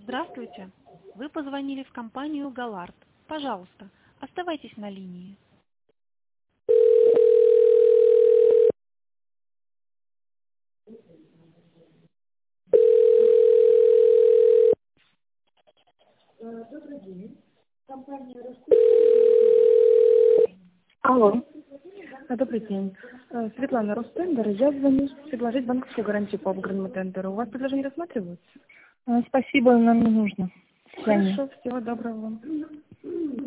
Здравствуйте. Вы позвонили в компанию «Галард». Пожалуйста, оставайтесь на линии. Алло. Добрый день. Светлана Ростендер. Я звоню предложить банковскую гарантию по обыгранному тендеру. У вас предложение рассматривается? Спасибо, нам не нужно. До свидания. Хорошо, всего доброго вам.